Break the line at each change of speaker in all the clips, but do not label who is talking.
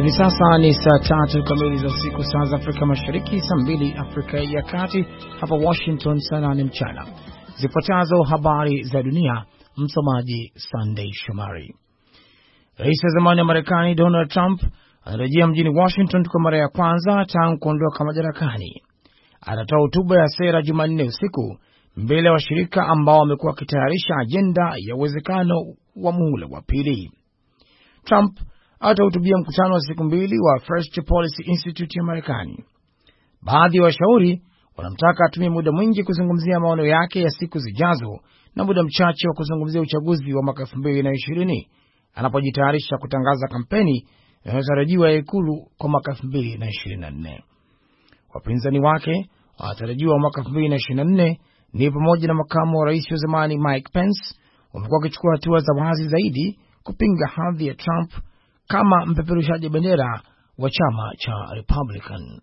Hivi sasa ni saa 3 kamili za usiku, saa za Afrika Mashariki, saa 2 Afrika ya Kati, hapa Washington saa 8 mchana. Zifuatazo habari za dunia, msomaji Sunday Shomari. Rais wa zamani wa Marekani Donald Trump anarejea mjini Washington kwa mara ya kwanza tangu kuondoka madarakani. Anatoa hotuba ya sera Jumanne usiku mbele ya washirika ambao wamekuwa wakitayarisha ajenda ya uwezekano wa muhula wa pili. Trump atahutubia mkutano wa siku 2 wa First Policy Institute ya Marekani. Baadhi ya washauri wanamtaka atumie muda mwingi kuzungumzia maono yake ya siku zijazo na muda mchache wa kuzungumzia uchaguzi wa mwaka 2020 anapojitayarisha kutangaza kampeni inayotarajiwa ya Ikulu kwa mwaka 2024. Wapinzani wake wanatarajiwa mwaka 2024 ni pamoja na makamu wa rais wa zamani Mike Pence, wamekuwa wakichukua hatua za wazi zaidi kupinga hadhi ya Trump kama mpeperushaji bendera wa chama cha Republican.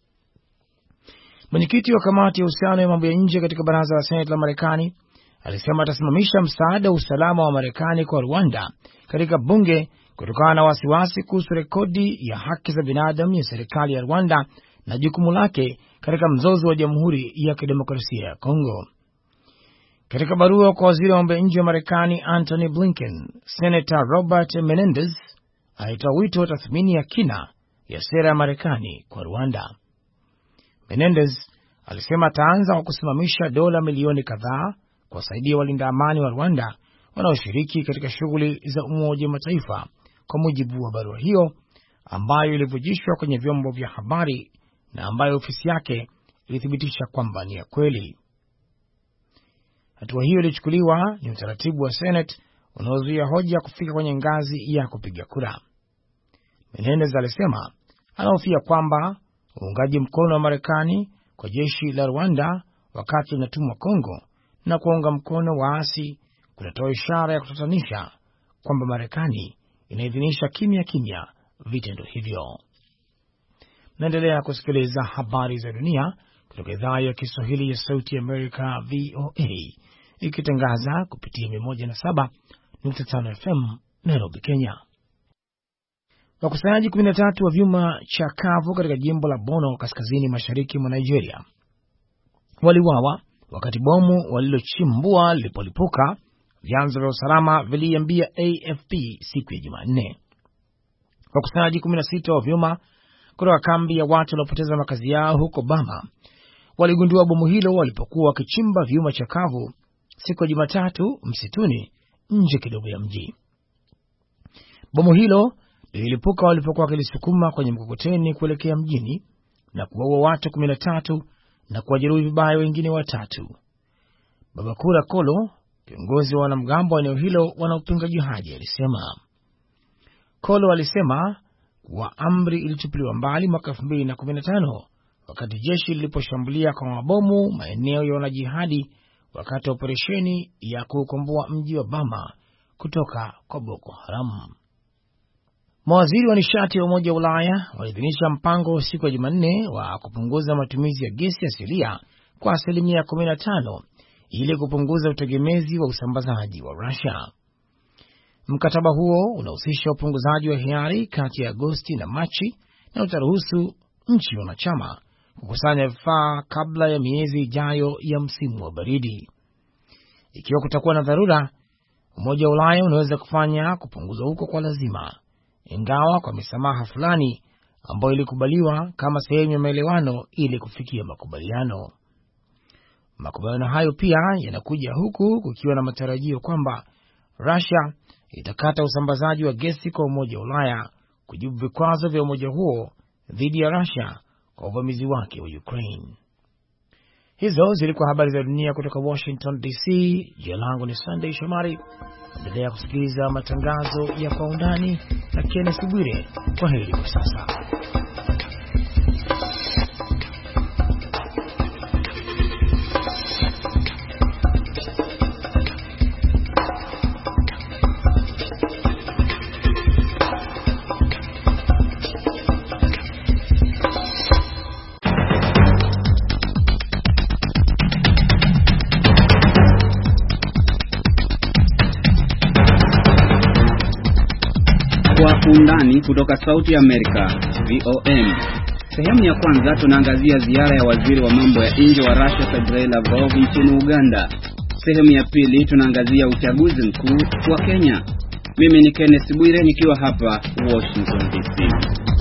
Mwenyekiti wa kamati ya uhusiano ya mambo ya nje katika baraza la Senate la Marekani alisema atasimamisha msaada wa usalama wa Marekani kwa Rwanda katika bunge kutokana na wasiwasi kuhusu rekodi ya haki za binadamu ya serikali ya Rwanda na jukumu lake katika mzozo wa Jamhuri ya Kidemokrasia ya Kongo. Katika barua kwa waziri wa mambo ya nje wa Marekani Antony Blinken, Senator Robert Menendez alitoa wito wa tathmini ya kina ya sera ya Marekani kwa Rwanda. Menendez alisema ataanza kwa kusimamisha dola milioni kadhaa kuwasaidia walinda amani wa Rwanda wanaoshiriki katika shughuli za Umoja wa Mataifa, kwa mujibu wa barua hiyo ambayo ilivujishwa kwenye vyombo vya habari na ambayo ofisi yake ilithibitisha kwamba ni ya kweli. Hatua hiyo ilichukuliwa ni utaratibu wa Senate unaozuia hoja kufika kwenye ngazi ya kupiga kura. Menendez alisema anahofia kwamba uungaji mkono wa Marekani kwa jeshi la Rwanda wakati linatumwa Kongo na kuunga mkono waasi kunatoa ishara ya kutatanisha kwamba Marekani inaidhinisha kimya kimya vitendo hivyo. Naendelea kusikiliza habari za dunia kutoka idhaa ya Kiswahili ya Sauti ya Amerika, VOA, ikitangaza kupitia 107.5 FM Nairobi, Kenya. Wakusanyaji 13 wa vyuma chakavu katika jimbo la Borno kaskazini mashariki mwa Nigeria waliuawa wakati bomu walilochimbua lilipolipuka, vyanzo vya usalama viliambia AFP siku ya Jumanne. Wakusanyaji 16 wa vyuma kutoka kambi ya watu waliopoteza makazi yao huko Bama waligundua bomu hilo walipokuwa wakichimba vyuma chakavu siku ya Jumatatu msituni nje kidogo ya mji. Bomu hilo lilipuka walipokuwa wakilisukuma kwenye mkokoteni kuelekea mjini na kuwaua watu 13 na kuwajeruhi vibaya wengine 3. Babakura Kolo, kiongozi wa wanamgambo wa eneo hilo wanaopinga jihadi, alisema. Kolo alisema kuwa amri ilitupiliwa mbali mwaka 2015 wakati jeshi liliposhambulia kwa mabomu maeneo ya wanajihadi wakati wa operesheni ya kuukomboa mji wa Bama kutoka kwa Boko Haram. Mawaziri wa nishati wa Umoja wa Ulaya waliidhinisha mpango siku ya Jumanne wa kupunguza matumizi ya gesi asilia kwa 15% ili kupunguza utegemezi wa usambazaji wa Russia. Mkataba huo unahusisha upunguzaji wa hiari kati ya Agosti na Machi na utaruhusu nchi wanachama kukusanya vifaa kabla ya miezi ijayo ya msimu wa baridi. Ikiwa kutakuwa na dharura, Umoja wa Ulaya unaweza kufanya kupunguza huko kwa lazima, ingawa kwa misamaha fulani ambayo ilikubaliwa kama sehemu ya maelewano ili kufikia makubaliano. Makubaliano hayo pia yanakuja huku kukiwa na matarajio kwamba Russia itakata usambazaji wa gesi kwa Umoja wa Ulaya kujibu vikwazo vya umoja huo dhidi ya Russia kwa uvamizi wake wa Ukraine. Hizo zilikuwa habari za dunia kutoka Washington DC. Jina langu ni Sunday Shomari. Endelea kusikiliza matangazo ya Kwa Undani na Kenneth Bwire. Kwa heri kwa sasa.
undani kutoka Sauti ya Amerika, VOM. Sehemu ya kwanza tunaangazia ziara ya waziri wa mambo ya nje wa Russia Sergey Lavrov nchini Uganda. Sehemu ya pili tunaangazia uchaguzi mkuu wa Kenya. Mimi ni Kenneth Bwire nikiwa hapa Washington DC.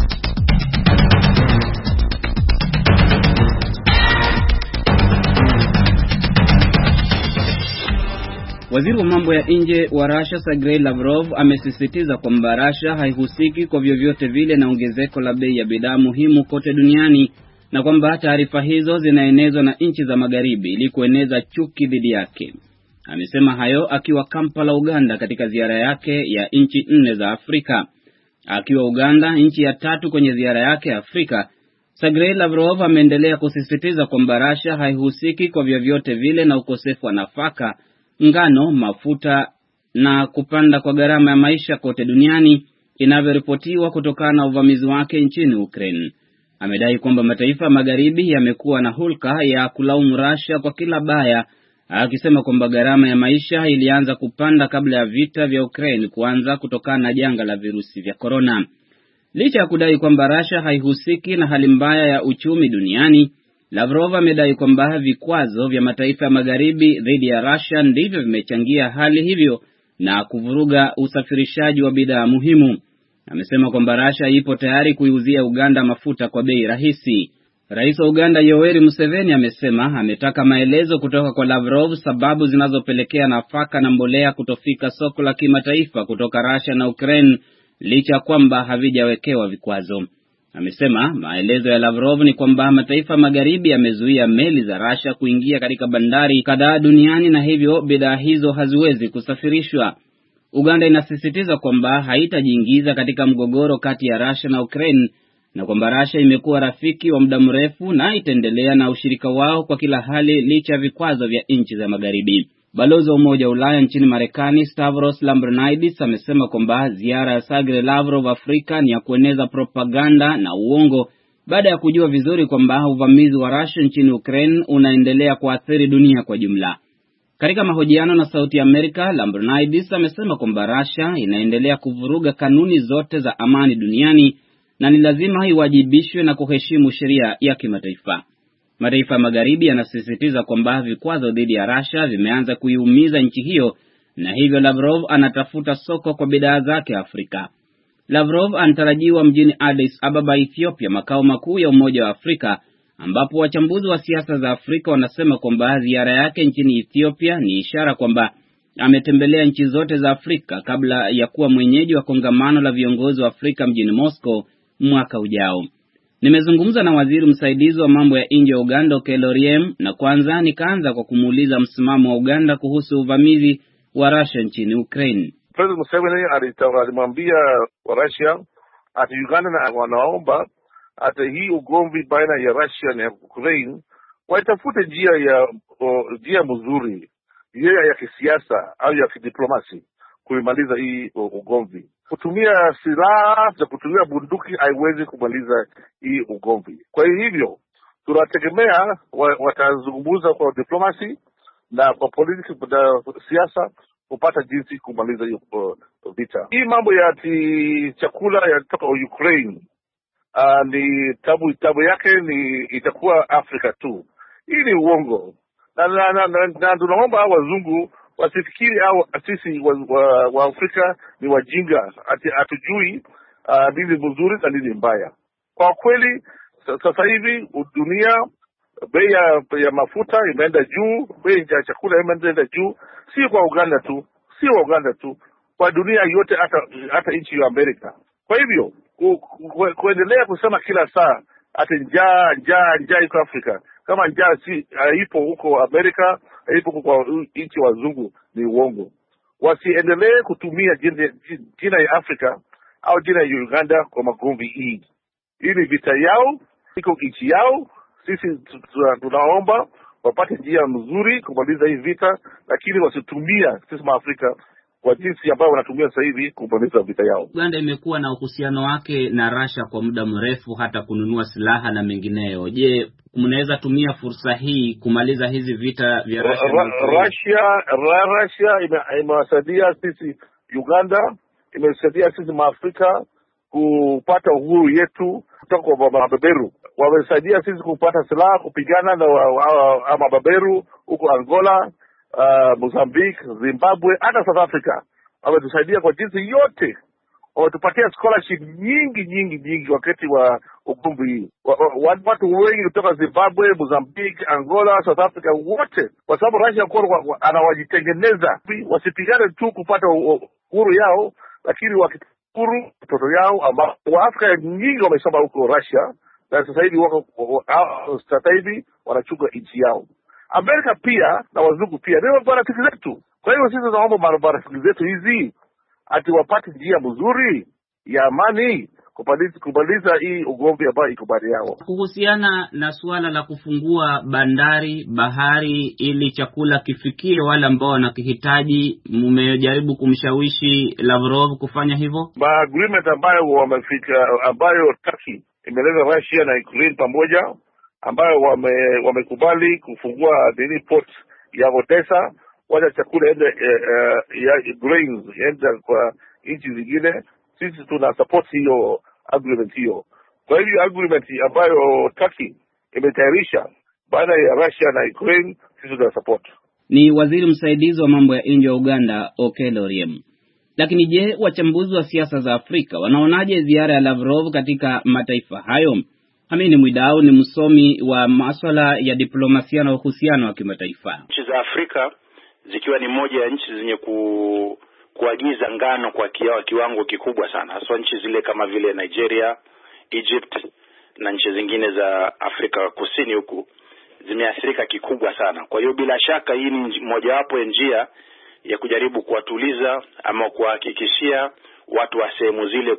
Waziri wa mambo ya nje wa Russia Sergey Lavrov amesisitiza kwamba Russia haihusiki kwa vyovyote vile na ongezeko la bei ya bidhaa muhimu kote duniani na kwamba taarifa hizo zinaenezwa na nchi za magharibi ili kueneza chuki dhidi yake. Amesema hayo akiwa Kampala, Uganda, katika ziara yake ya nchi 4 za Afrika. Akiwa Uganda, nchi ya 3 kwenye ziara yake Afrika, Sergey Lavrov ameendelea kusisitiza kwamba Russia haihusiki kwa vyovyote vile na ukosefu wa nafaka, ngano, mafuta na kupanda kwa gharama ya maisha kote duniani inavyoripotiwa kutokana na uvamizi wake nchini Ukraine. Amedai kwamba mataifa magharibi yamekuwa na hulka ya kulaumu Russia kwa kila baya, akisema kwamba gharama ya maisha ilianza kupanda kabla ya vita vya Ukraine kuanza kutokana na janga la virusi vya corona. Licha ya kudai kwamba Russia haihusiki na hali mbaya ya uchumi duniani, Lavrov amedai kwamba vikwazo vya mataifa ya magharibi dhidi ya Russia ndivyo vimechangia hali hivyo na kuvuruga usafirishaji wa bidhaa muhimu. Amesema kwamba Russia ipo tayari kuiuzia Uganda mafuta kwa bei rahisi. Rais wa Uganda Yoweri Museveni amesema ametaka maelezo kutoka kwa Lavrov sababu zinazopelekea nafaka na mbolea kutofika soko la kimataifa kutoka Russia na Ukraine licha kwamba havijawekewa vikwazo. Amesema maelezo ya Lavrov ni kwamba mataifa magharibi yamezuia meli za Russia kuingia katika bandari kadhaa duniani na hivyo bidhaa hizo haziwezi kusafirishwa. Uganda inasisitiza kwamba haitajiingiza katika mgogoro kati ya Russia na Ukraine na kwamba Russia imekuwa rafiki wa muda mrefu na itaendelea na ushirika wao kwa kila hali licha ya vikwazo vya nchi za magharibi. Balozi wa Umoja wa Ulaya nchini Marekani Stavros Lambrinidis amesema kwamba ziara ya Sergey Lavrov Afrika ni ya kueneza propaganda na uongo baada ya kujua vizuri kwamba uvamizi wa Russia nchini Ukraine unaendelea kuathiri dunia kwa jumla. Katika mahojiano na Sauti ya Amerika, Lambrinidis amesema kwamba Russia inaendelea kuvuruga kanuni zote za amani duniani na ni lazima iwajibishwe na kuheshimu sheria ya kimataifa. Mataifa ya magharibi yanasisitiza kwamba vikwazo dhidi ya Russia vimeanza kuiumiza nchi hiyo na hivyo Lavrov anatafuta soko kwa bidhaa zake Afrika. Lavrov anatarajiwa mjini Addis Ababa, Ethiopia, makao makuu ya Umoja wa Afrika, ambapo wachambuzi wa siasa za Afrika wanasema kwamba ziara yake nchini Ethiopia ni ishara kwamba ametembelea nchi zote za Afrika kabla ya kuwa mwenyeji wa kongamano la viongozi wa Afrika mjini Moscow mwaka ujao. Nimezungumza na waziri msaidizi wa mambo ya nje wa Uganda Okello Oryem, na kwanza nikaanza kwa kumuuliza msimamo wa Uganda kuhusu uvamizi wa Russia nchini Ukraine.
President Museveni alimwambia wa Russia ati Uganda na wanaomba ati hii ugomvi baina ya Russia na Ukraine waitafute njia mzuri, njia ya kisiasa au ya kidiplomasi kuimaliza hii ugomvi. Kutumia silaha za kutumia bunduki haiwezi kumaliza hii ugomvi. Kwa hivyo tunategemea watazungumza kwa diplomasi na kwa politiki na siasa kupata jinsi kumaliza hiyo vita. Hii mambo ya chakula ya kutoka Ukraine ni tabu yake ni itakuwa Afrika tu. Hii ni uongo. Na tunaomba wazungu wasifikiri au sisi wa Afrika ni wajinga ati hatujui nini mzuri na nini mbaya. Kwa kweli sasa hivi dunia bei ya mafuta imeenda juu, bei ya chakula imeenda juu, si kwa Uganda tu, kwa dunia yote, hata nchi ya Amerika. Kwa hivyo kuendelea kusema kila saa ati njaa iko Afrika, kama njaa ipo huko Amerika, ipo kwa nchi wazungu, ni uongo. Wasiendelee kutumia jina ya Afrika au jina ya Uganda kwa magomvi hii. Hii ni vita yao, iko nchi yao. Sisi tunaomba wapate njia nzuri kumaliza hii vita, lakini wasitumia sisi Afrika kwa jinsi ambayo wanatumia sasa hivi kumaliza vita yao.
Uganda imekuwa na uhusiano wake na Russia kwa muda mrefu, hata kununua silaha na mengineyo. Je, mnaweza tumia fursa hii kumaliza hizi vita vya
Russia imewasaidia sisi Uganda, imesaidia sisi Afrika kupata uhuru yetu kutoka kwa mabeberu. Wamesaidia sisi kupata silaha kupigana na mabeberu huko Angola, Mozambique, Zimbabwe, hata South Africa. Wametusaidia kwa jinsi yote. Wametupatia scholarship nyingi wakati wa ugomvi hii. Watu wengi kutoka Zimbabwe, Mozambique, Angola, South Africa wote, kwa sababu Russia anawajitengeneza wasipigane tu kupata uhuru yao, lakini wakihuru watoto yao ambao Waafrika nyingi wamesoma huko Russia na sasa hivi wanachunga nchi yao. Amerika pia na wazungu pia ndio marafiki zetu. Kwa hiyo sisi tunaomba marafiki zetu hizi ati wapate njia mzuri ya amani kumaliza hii ugomvi ambao iko baina yao.
Kuhusiana na suala la kufungua bandari bahari ili chakula kifikie wale ambao wanakihitaji, mmejaribu kumshawishi Lavrov kufanya hivyo?
Agreement ambayo wamefika, ambayo Turkey imeleta Russia na Ukraine pamoja, ambayo wamekubali kufungua port ya Odessa, wacha chakula ende ya grains ende kwa nchi zingine. Sisi tuna support hiyo agreement hiyo. Kwa hiyo agreement ambayo Turkey imetayarisha baada ya Russia na Ukraine, sisi tuna support.
Ni waziri msaidizi wa mambo ya nje wa Uganda, Okello Oryem. Lakini je, wachambuzi wa siasa za Afrika wanaonaje ziara ya Lavrov katika mataifa hayo? Amini Mwidau ni msomi wa masuala ya diplomasia na uhusiano wa kimataifa.
Nchi za Afrika zikiwa ni moja ya nchi zenye kuagiza ngano kwa kiwango kikubwa sana, hasa nchi zile kama vile Nigeria, Egypt na nchi zingine za Afrika Kusini huku zimeathirika kikubwa sana. Kwa hiyo bila shaka hii ni mojawapo ya njia ya kujaribu kuwatuliza ama kuhakikishia watu wa sehemu zile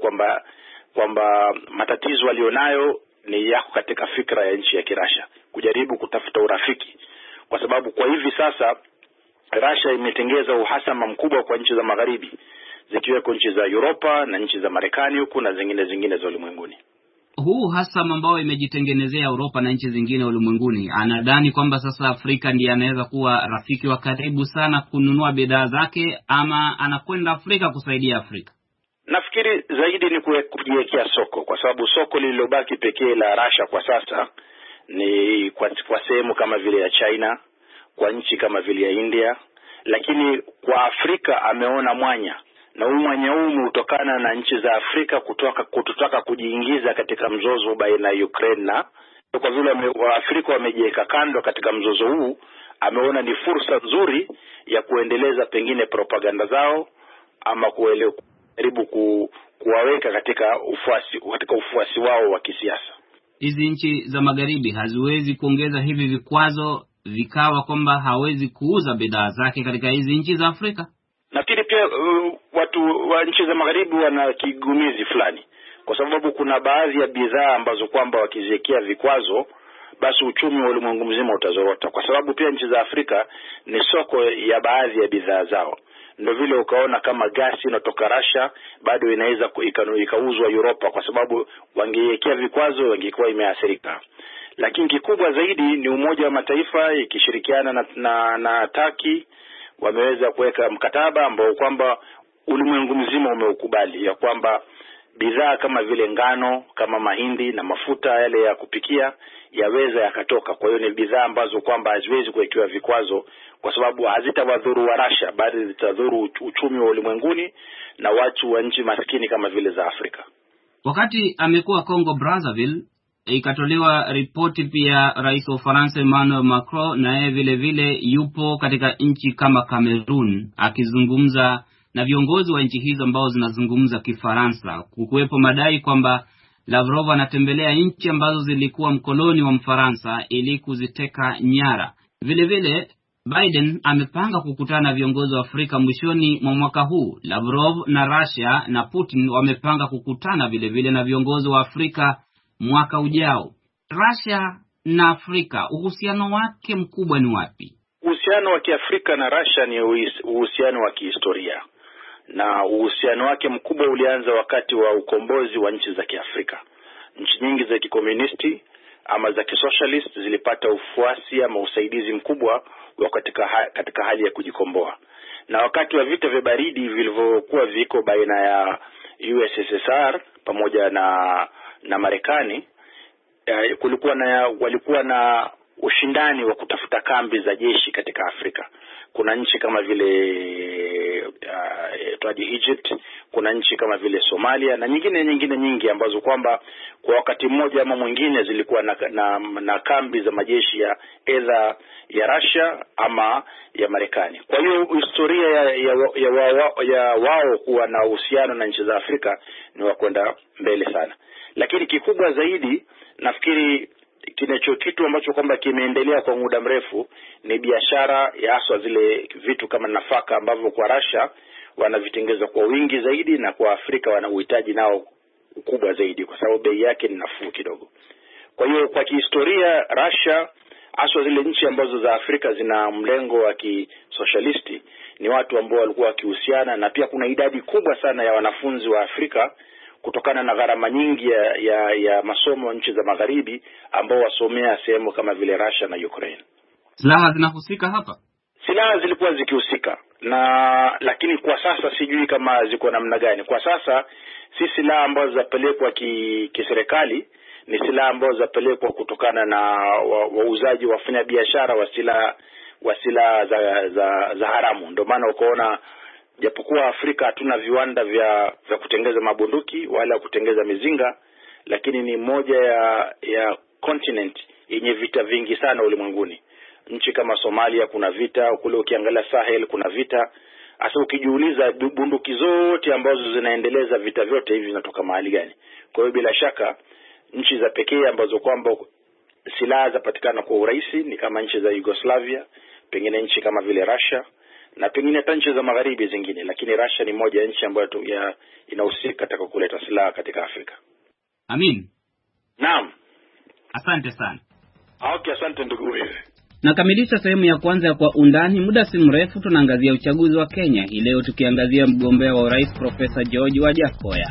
kwamba matatizo walionayo ni yako katika fikra ya nchi ya Kirasha, kujaribu kutafuta urafiki, kwa sababu kwa hivi sasa Russia imetengeza uhasama mkubwa kwa nchi za magharibi, zikiweko nchi za Europa na nchi za Marekani huku na zingine za ulimwenguni.
Huu hasama ambao imejitengenezea Europa na nchi zingine ulimwenguni, anadhani kwamba sasa Afrika ndiye anaweza kuwa rafiki wa karibu sana kununua bidhaa zake, ama anakwenda Afrika kusaidia Afrika?
Nafikiri zaidi ni kujiwekea soko, kwa sababu soko lililobaki pekee la Russia kwa sasa ni kwa sehemu kama vile ya China, kwa nchi kama vile ya India, lakini kwa Afrika ameona mwanya, na huu mwanya huu utokana na nchi za Afrika kutotaka kujiingiza katika mzozo baina ya Ukraine, na kwa vile Waafrika wamejiweka kando katika mzozo huu, ameona ni fursa nzuri ya kuendeleza pengine propaganda zao ama kujaribu kuwaweka katika ufuasi wao wa kisiasa.
Hizi nchi za magharibi haziwezi kuongeza hivi vikwazo vikawa kwamba hawezi kuuza bidhaa zake katika hizi nchi za Afrika?
Nafikiri pia watu wa nchi za magharibi wana kigumizi fulani, kwa sababu kuna baadhi ya bidhaa ambazo kwamba wakiziwekea vikwazo basi uchumi wa ulimwengu mzima utazorota, kwa sababu pia nchi za Afrika ni soko ya baadhi ya bidhaa zao. Ndio vile ukaona kama gasi inatoka Russia bado inaweza ikauzwa Europa, kwa sababu wangeiwekea vikwazo wangekuwa imeathirika. Lakini kikubwa zaidi ni Umoja wa Mataifa ikishirikiana na Turkey wameweza kuweka mkataba ambao kwamba ulimwengu mzima umeukubali, ya kwamba bidhaa kama vile ngano, kama mahindi na mafuta yale ya kupikia yaweza yakatoka. Kwa hiyo ni bidhaa ambazo kwamba haziwezi kuwekewa vikwazo, kwa sababu hazitawadhuru wa Russia, bali zitadhuru uchumi wa ulimwenguni na watu wa nchi maskini kama vile za Afrika.
Wakati amekuwa Congo Brazzaville, ikatolewa ripoti pia rais wa Ufaransa Emmanuel Macron naye vile vile yupo katika nchi kama Cameroon akizungumza na viongozi wa nchi hizo ambao zinazungumza Kifaransa, kukuwepo madai kwamba Lavrov anatembelea nchi ambazo zilikuwa mkoloni wa Mfaransa ili kuziteka nyara. Vile vile Biden amepanga kukutana na viongozi wa Afrika mwishoni mwa mwaka huu. Lavrov na Russia na Putin wamepanga kukutana vile vile na viongozi wa Afrika mwaka ujao. Russia na Afrika, uhusiano wake mkubwa ni wapi?
Uhusiano wa Kiafrika na Russia ni uhusiano wa kihistoria, na uhusiano wake mkubwa ulianza wakati wa ukombozi wa nchi za Kiafrika. Nchi nyingi za kikomunisti ama za kisocialist zilipata ufuasi ama usaidizi mkubwa katika hali ya kujikomboa. Na wakati wa vita vya baridi vilivyokuwa viko baina ya USSR pamoja na Marekani, walikuwa na ushindani wa kutafuta kambi za jeshi katika Afrika. Kuna nchi kama vile Egypt, kuna nchi kama vile Somalia na nyingine nyingi ambazo kwamba kwa wakati mmoja ama mwingine zilikuwa na kambi za majeshi ya Russia ama ya Marekani. Kwa hiyo historia ya wao kuwa na uhusiano na nchi za Afrika ni wa kwenda mbele sana. Lakini kikubwa zaidi nafikiri kitu ambacho kwamba kimeendelea kwa muda mrefu ni biashara ya haswa zile vitu kama nafaka ambavyo kwa Russia wanavitengeza kwa wingi zaidi na kwa Afrika wana uhitaji nao ukubwa zaidi kwa sababu bei yake ni nafuu kidogo. Kwa hiyo kwa kihistoria Russia haswa zile nchi ambazo za Afrika zina mlengo wa kisocialisti ni watu ambao walikuwa wakihusiana, na pia kuna idadi kubwa sana ya wanafunzi wa Afrika kutokana na gharama nyingi ya masomo nchi za magharibi ambao wasomea sehemu kama vile Russia na Ukraine.
Silaha zinahusika hapa?
Silaha zilikuwa zikihusika lakini kwa sasa sijui kama ziko namna gani. Kwa sasa si silaha ambazo zapelekwa kiserikali, ni silaha ambazo zapelekwa kutokana na wauzaji wafanya biashara wa silaha za haramu. Ndio maana ukoona japokuwa Afrika hatuna viwanda vya kutengeza mabunduki wala kutengeza mizinga, lakini ni moja ya continent yenye vita vingi sana ulimwenguni. Nchi kama Somalia kuna vita, kule ukiangalia Sahel kuna vita. Hasa ukijiuliza bunduki zote ambazo zinaendeleza vita vyote hivi zinatoka mahali gani? Kwa hiyo bila shaka nchi za pekee ambazo kwamba silaha zapatikana kwa urahisi ni kama nchi za Yugoslavia, pengine nchi kama vile Russia na pengine hata nchi za magharibi zingine, lakini Russia ni moja ya nchi ambayo inahusika katika kuleta silaha katika Afrika.
Amin.
Naam.
Asante sana.
Okay, asante ndugu wewe.
Nakamilisha sehemu ya kwanza ya Kwa Undani. Muda si mrefu tunaangazia uchaguzi wa Kenya. Hii leo tukiangazia mgombea wa urais Profesa George Wajackoya.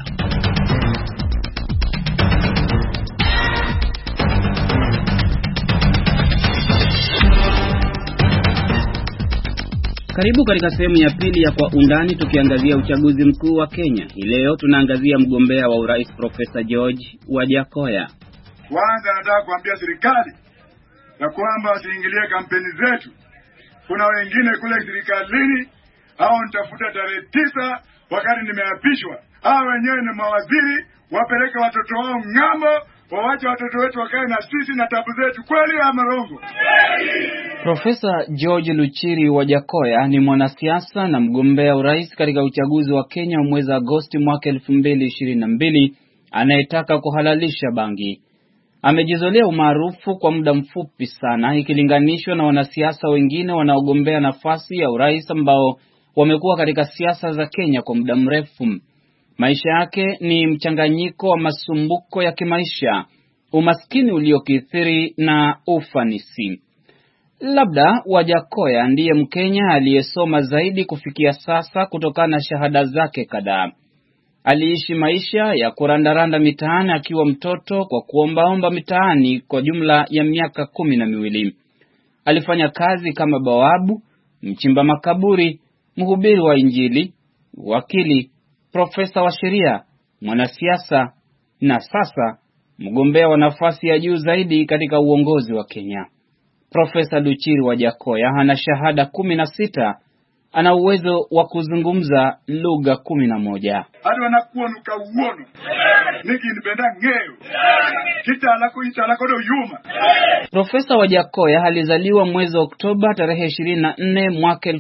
Karibu katika sehemu ya pili ya Kwa Undani tukiangazia uchaguzi mkuu wa Kenya. Hii leo tunaangazia mgombea wa urais Profesa George Wajackoya.
Kwanza nataka kuambia serikali na kwamba wasiingilie kampeni zetu. Kuna wengine kule serikalini hao nitafuta tarehe 9 wakati nimeapishwa. Hao wenyewe ni mawaziri, wapeleke watoto wao ng'ambo, waache watoto wetu wakae na sisi na tabu zetu. Kweli ama rongo?
Profesa George Luchiri Wajackoya ni mwanasiasa na mgombea urais katika uchaguzi wa Kenya mwezi Agosti mwaka 2022 anayetaka kuhalalisha bangi. Amejizolea umaarufu kwa muda mfupi sana ikilinganishwa na wanasiasa wengine wanaogombea nafasi ya urais ambao wamekuwa katika siasa za Kenya kwa muda mrefu. Maisha yake ni mchanganyiko wa masumbuko ya kimaisha, umaskini uliokithiri na ufanisi. Labda Wajackoya ndiye Mkenya aliyesoma zaidi kufikia sasa kutokana na shahada zake kadhaa. Aliishi maisha ya kurandaranda mitaani akiwa mtoto kwa kuombaomba mitaani kwa jumla ya miaka 12. Alifanya kazi kama bawabu, mchimba makaburi, mhubiri wa Injili, wakili, profesa wa sheria, mwanasiasa na sasa mgombea wa nafasi ya juu zaidi katika uongozi wa Kenya. Profesa Luchiri Wajackoya ana shahada 16. Ana uwezo wa kuzungumza lugha 11.
Hadi wanakuwa nuka niki nipenda ngeo. Kita lako do yuma.
Profesa Wajackoya alizaliwa mwezi Oktoba tarehe 24 mwaka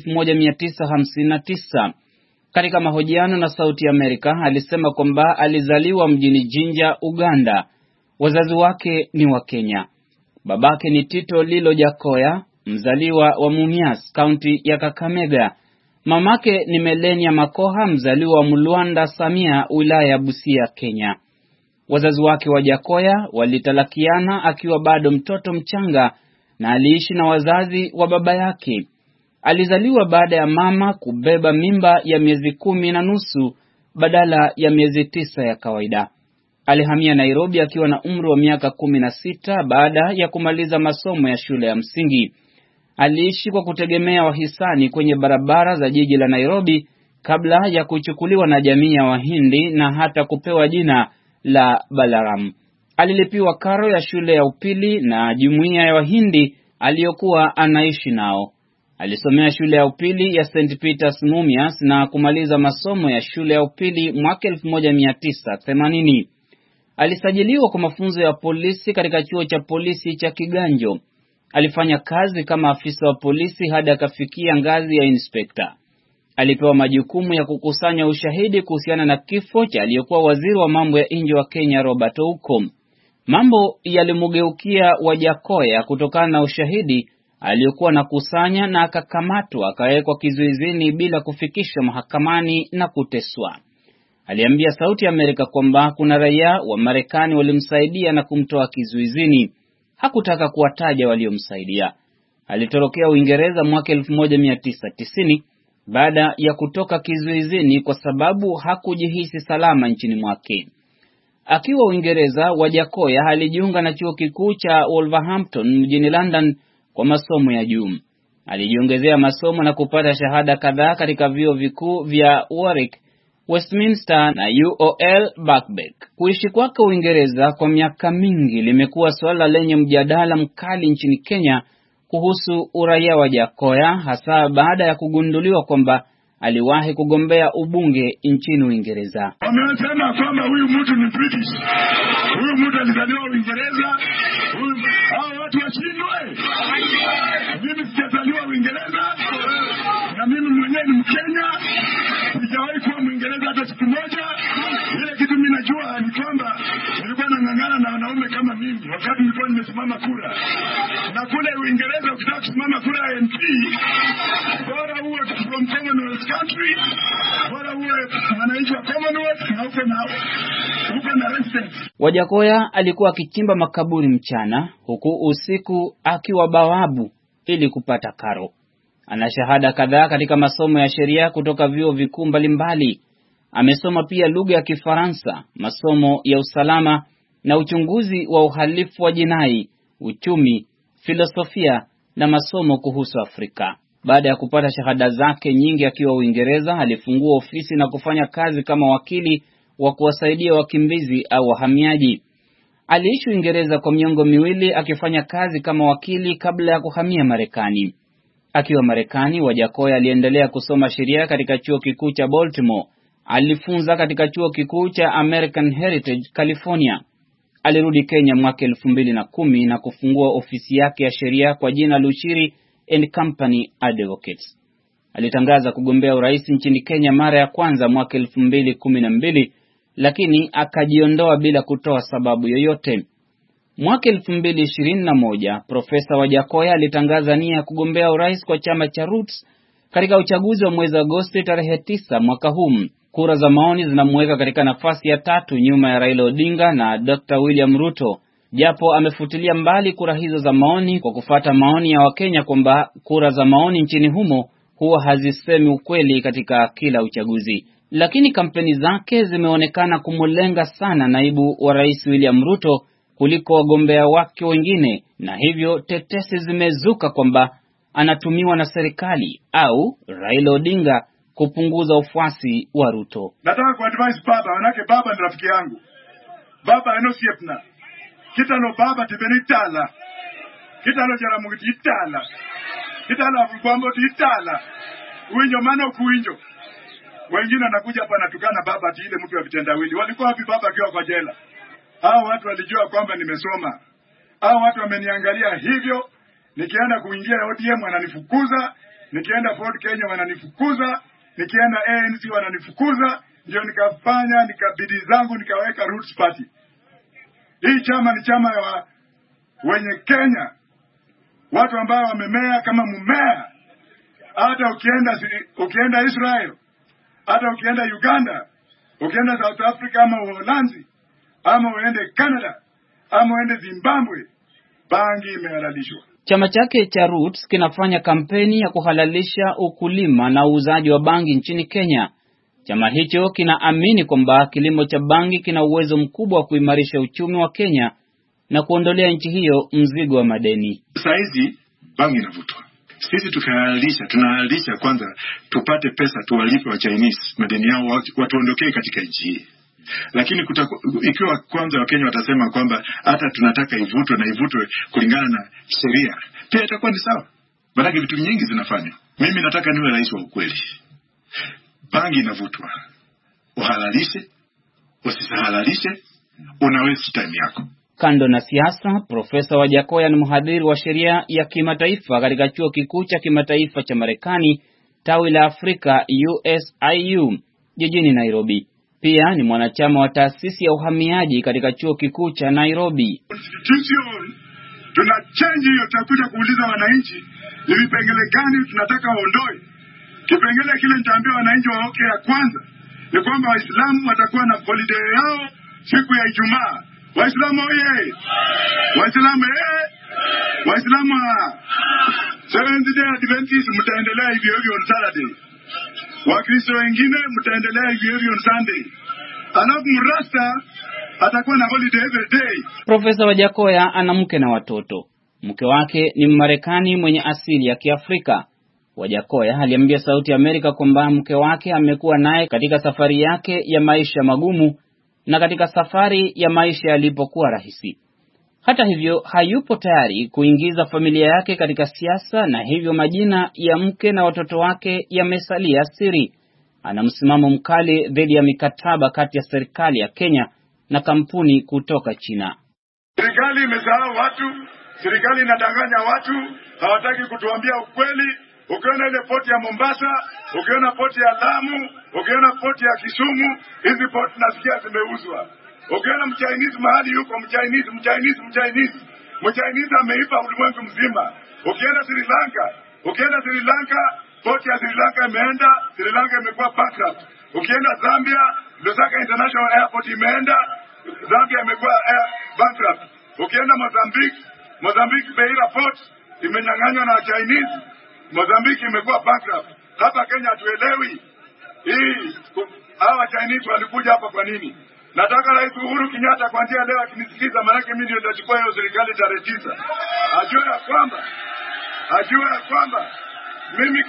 1959. Katika mahojiano na Sauti ya Amerika alisema kwamba alizaliwa mjini Jinja, Uganda. Wazazi wake ni wa Kenya. Babake ni Tito Lilo Jackoya, mzaliwa wa Mumias, kaunti ya Kakamega. Mamake ni Melenia Makoha, mzaliwa wa Muluanda Samia, wilaya ya Busia, Kenya. Wazazi wake Wajackoya walitalakiana akiwa bado mtoto mchanga na aliishi na wazazi wa baba yake. Alizaliwa baada ya mama kubeba mimba ya miezi 10.5 badala ya miezi 9 ya kawaida. Alihamia Nairobi akiwa na umri wa miaka 16 baada ya kumaliza masomo ya shule ya msingi. Aliishi kwa kutegemea wahisani kwenye barabara za jiji la Nairobi kabla ya kuchukuliwa na jamii ya Wahindi na hata kupewa jina la Balaram. Alilipiwa karo ya shule ya upili na jumuiya ya Wahindi aliyokuwa anaishi nao. Alisomea shule ya upili ya St. Peter's Mumias na kumaliza masomo ya shule ya upili mwaka 1980. Alisajiliwa kwa mafunzo ya polisi katika chuo cha polisi cha Kiganjo. Alifanya kazi kama afisa wa polisi hadi akafikia ngazi ya inspekta. Alipewa majukumu ya kukusanya ushahidi kuhusiana na kifo cha aliyekuwa waziri wa mambo ya nje wa Kenya Robert Ouko. Mambo yalimugeukia Wajakoya kutokana na ushahidi aliyokuwa nakusanya, na akakamatwa akawekwa kizuizini bila kufikishwa mahakamani na kuteswa. Aliambia Sauti ya Amerika kwamba kuna raia wa Marekani walimsaidia na kumtoa kizuizini. Hakutaka kuwataja waliomsaidia. Alitorokea Uingereza mwaka 1990 baada ya kutoka kizuizini kwa sababu hakujihisi salama nchini mwake. Akiwa Uingereza, Wajakoya alijiunga na chuo kikuu cha Wolverhampton mjini London kwa masomo ya juu. Alijiongezea masomo na kupata shahada kadhaa katika vyuo vikuu vya Warwick, Westminster na UOL Birkbeck. Kuishi kwake Uingereza kwa miaka mingi limekuwa swala lenye mjadala mkali nchini Kenya kuhusu uraia wa Wajakoya, hasa baada ya kugunduliwa kwamba aliwahi kugombea ubunge nchini Uingereza.
Wamesema kwamba huyu mtu ni British. Huyu mtu alizaliwa Uingereza. Hao watu washindwe. Mimi sijazaliwa Uingereza. Na mimi mwenyewe ni Mkenya. Sijawahi kuwa Mwingereza hata siku moja. Ile kitu mimi najua ni kwamba nilikuwa nang'ang'ana na wanaume kama mimi wakati nilikuwa nimesimama kura. Na kule Uingereza ukitaka kusimama kura ya MP, bora uwe from Commonwealth country, bora uwe mwananchi wa Commonwealth na uko na residence.
Wajakoya alikuwa akichimba makaburi mchana, huku usiku akiwa bawabu ili kupata karo. Ana shahada kadhaa katika masomo ya sheria kutoka vyuo vikuu mbalimbali. Amesoma pia lugha ya Kifaransa, masomo ya usalama na uchunguzi wa uhalifu wa jinai, uchumi, filosofia na masomo kuhusu Afrika. Baada ya kupata shahada zake nyingi akiwa Uingereza, alifungua ofisi na kufanya kazi kama wakili wa kuwasaidia wakimbizi au wahamiaji. Aliishi Uingereza kwa miongo miwili akifanya kazi kama wakili kabla ya kuhamia Marekani. Akiwa Marekani, Wajakoya aliendelea kusoma sheria katika chuo kikuu cha Baltimore. Alifunza katika chuo kikuu cha American Heritage, California. Alirudi Kenya mwaka 2010 na kufungua ofisi yake ya sheria kwa jina Luchiri and Company Advocates. Alitangaza kugombea urais nchini Kenya mara ya kwanza mwaka 2012, lakini akajiondoa bila kutoa sababu yoyote. Mwaka 2021, Profesa Wajakoya alitangaza nia ya kugombea urais kwa chama cha Roots katika uchaguzi wa mwezi Agosti tarehe 9 mwaka huu. Kura za maoni zinamweka katika nafasi ya 3 nyuma ya Raila Odinga na Dr. William Ruto, japo amefutilia mbali kura hizo za maoni kwa kufuata maoni ya Wakenya kwamba kura za maoni nchini humo huwa hazisemi ukweli katika kila uchaguzi. Lakini kampeni zake zimeonekana kumulenga sana naibu wa Rais William Ruto kuliko wagombea wake wengine, na hivyo tetesi zimezuka kwamba anatumiwa na serikali au Raila Odinga kupunguza ufuasi wa Ruto.
Nataka kuadvise baba, manake baba ni rafiki yangu. Baba enosiepna. Kitalo baba tibenitala. Kitalo jaramugi titala. Kitalo afukwambo titala. Uinjo mano kuinjo. Wengine wanakuja hapa natukana baba ati ile mtu wa vitendawili. Walikuwa wapi baba akiwa kwa jela? Hao watu walijua kwamba nimesoma. Hao watu wameniangalia hivyo. Nikienda kuingia ODM wananifukuza, nikienda Ford Kenya wananifukuza, nikienda ANC wananifukuza. Ndio nikabidi zangu nikaweka Roots Party. Hii chama ni chama ya wenye Kenya, watu ambao wamemea kama mumea. Hata ukienda Israel, hata ukienda Uganda, ukienda South Africa ama Uholanzi, ama uende Canada, ama uende Zimbabwe, bangi imehalalishwa.
Chama chake cha Roots kinafanya kampeni ya kuhalalisha ukulima na uuzaji wa bangi nchini Kenya. Chama hicho kinaamini kwamba kilimo cha bangi kina uwezo mkubwa wa kuimarisha uchumi wa Kenya na kuondolea nchi hiyo mzigo wa madeni.
Saizi bangi inavutwa. Sisi tunahalalisha kwanza tupate pesa tuwalipe wa Chinese madeni yao watuondokee katika nchi hii. Lakini ikiwa kwanza Wakenya watasema kwamba hata tunataka ivutwe na ivutwe kulingana na sheria, pia itakuwa ni sawa. Maana vitu nyingi zinafanywa. Mimi nataka niwe rais wa ukweli. Bangi inavutwa. Uhalalishe, usihalalishe, unaweza time yako.
Kando na siasa, Profesa Wajackoya ni mhadhiri wa sheria ya kimataifa katika chuo kikuu cha kimataifa cha Marekani, tawi la Afrika USIU, jijini Nairobi. Pia ni mwanachama wa taasisi ya uhamiaji katika chuo kikuu cha Nairobi.
Constitution tuna change hiyo, tutakuja kuuliza wananchi ni vipengele gani tunataka waondoe. Kipengele kile nitaambia wananchi waoke ya kwanza ni kwamba Waislamu watakuwa na holiday yao siku ya Ijumaa. Waislamu oye! Waislamu Waislamu Seventh Day Adventist mtaendelea hivyo hivyo on Saturday. Wakristo wengine mtaendelea hivyo hivyo on Sunday. Alafu Mrasta atakuwa na holiday every day.
Profesa Wajackoya ana mke na watoto. Mke wake ni Mmarekani mwenye asili ya Kiafrika. Wajackoya aliambia Sauti ya Amerika kwamba mke wake amekuwa naye katika safari yake ya maisha magumu na katika safari ya maisha yalipokuwa rahisi. Hata hivyo hayupo tayari kuingiza familia yake katika siasa, na hivyo majina ya mke na watoto wake yamesalia siri. Ana msimamo mkali dhidi ya mikataba kati ya serikali ya Kenya na kampuni kutoka China.
Serikali imesahau watu, serikali inadanganya watu, hawataki kutuambia ukweli. Ukiona ile poti ya Mombasa, ukiona poti ya Lamu, ukiona poti ya Kisumu, hizi poti nasikia zimeuzwa. Ukiona mchinese mahali yuko mchinese ameipa ulimwengu mzima. Ukienda Sri Lanka, poti ya Sri Lanka imeenda, Sri Lanka imekuwa bankrupt. Ukienda Zambia, Lusaka International Airport imeenda, Zambia imekuwa bankrupt. Ukienda Mozambique Beira Port imenyang'anywa na Chinese, Mozambique imekuwa bankrupt. Hapa Kenya hatuelewi hii hawa Chinese walikuja hapa kwa nini? Nataka Rais Uhuru Kenyatta kuanzia leo akinisikiza, maana mimi ndio nitachukua hiyo serikali tarehe 9. Ajue ya kwamba mimi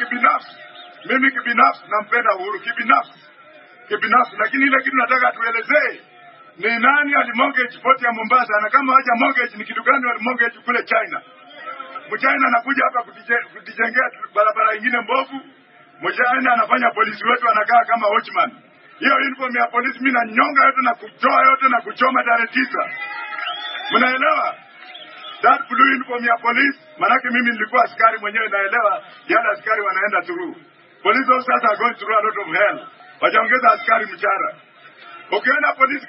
kibinafsi nampenda Uhuru kibinafsi, lakini ile kitu nataka tuelezee ni nani alimortgage port ya Mombasa, na kama haja mortgage ni kitu gani alimortgage kule China. Mchina anakuja hapa kutijengea barabara nyingine mbovu. Mchina anafanya polisi wetu anakaa kama watchman. Hiyo uniform ya polisi mimi na nyonga yote na kutoa yote na kuchoma tarehe 9. Mnaelewa? That blue uniform ya polisi, manake mimi nilikuwa askari mwenyewe, naelewa yale askari wanaenda through. Police officers are going through a lot of hell. Wajaongeza askari mchara. Ukiona police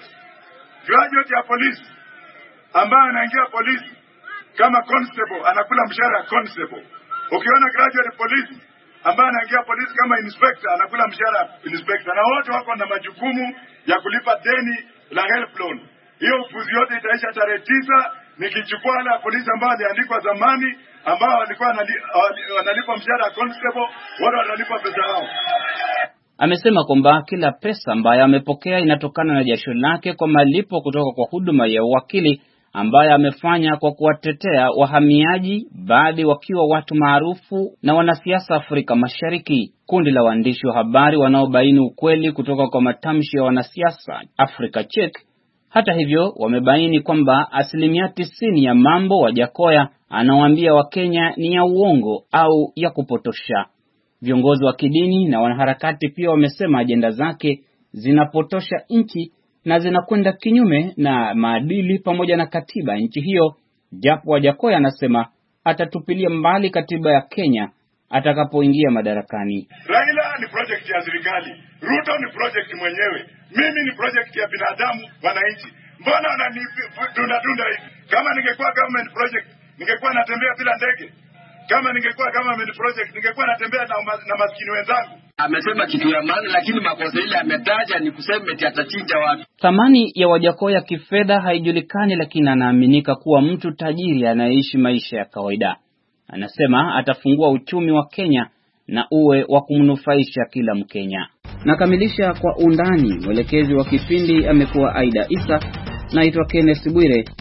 graduate ya polisi ambaye anaingia polisi kama constable anakula mshahara constable. Ukiona graduate police ambaye anaingia polisi kama inspector anakula mshahara inspector, na wote wako na majukumu ya kulipa deni la health loan. Hiyo upuzi yote itaisha tarehe 9 nikichukua wale polisi ambao waliandikwa zamani ambao walikuwa wanalipa mshahara constable, wale wanalipa pesa yao.
Amesema kwamba kila pesa ambayo amepokea inatokana na jasho lake kwa malipo kutoka kwa huduma ya uwakili ambayo amefanya kwa kuwatetea wahamiaji, baadhi wakiwa watu maarufu na wanasiasa Afrika Mashariki. Kundi la waandishi wa habari wanaobaini ukweli kutoka kwa matamshi ya wanasiasa Africa Check, hata hivyo, wamebaini kwamba 90% ya mambo Wajackoya anawaambia Wakenya ni ya uongo au ya kupotosha. Viongozi wa kidini na wanaharakati pia wamesema ajenda zake zinapotosha nchi na zinakwenda kinyume na maadili pamoja na katiba nchi hiyo, japo Wajackoya anasema atatupilia mbali katiba ya Kenya atakapoingia madarakani.
Raila ni project ya serikali, Ruto ni project mwenyewe, mimi ni project ya binadamu wananchi. Mbona wananidunda hivi? Kama ningekuwa government project ningekuwa natembea bila ndege. Kama ningekuwa government project ningekuwa natembea na maskini wenzangu.
Amesema kitu ya maana, lakini makosa ile ametaja ni kusema eti atachinja watu.
Thamani ya Wajackoya kifedha haijulikani, lakini anaaminika kuwa mtu tajiri anayeishi maisha ya kawaida. Anasema atafungua uchumi wa Kenya na uwe wa kumnufaisha kila Mkenya. Nakamilisha kwa undani. Mwelekezi wa kipindi amekuwa Aida Isa. Naitwa Kenneth Bwire.